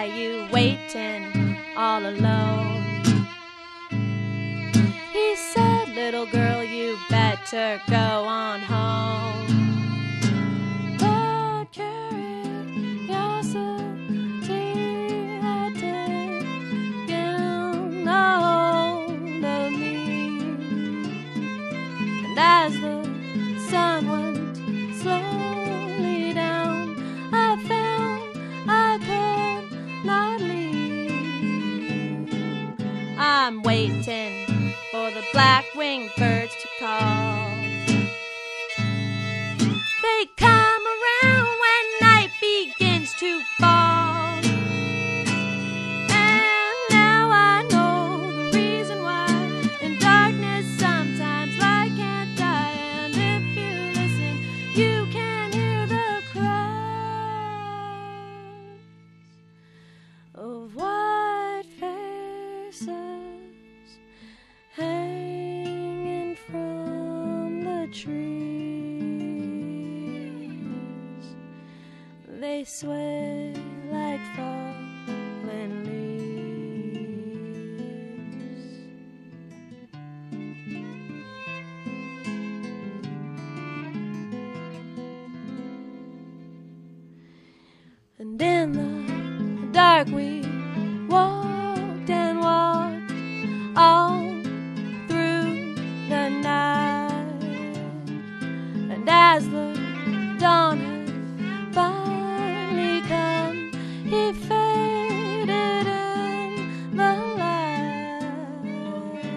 why you waiting all alone? He said, little girl, you better go on home. But curiosity had taken a hold of me, and as the sun went slowly down, I found I could not leave. I'm waiting for the black-winged birds to call. They come around when night begins to fall. And now I know the reason why in darkness sometimes light can't die. And if you listen, you can hear the cries of white faces hanging from the trees. They sway like falling leaves. And in the dark we walked and walked all through the night, and as the dawn had finally come, he faded in the light.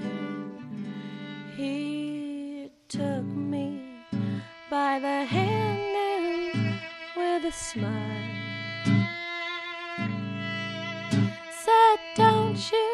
He took me by the hand and with a smile said, don't you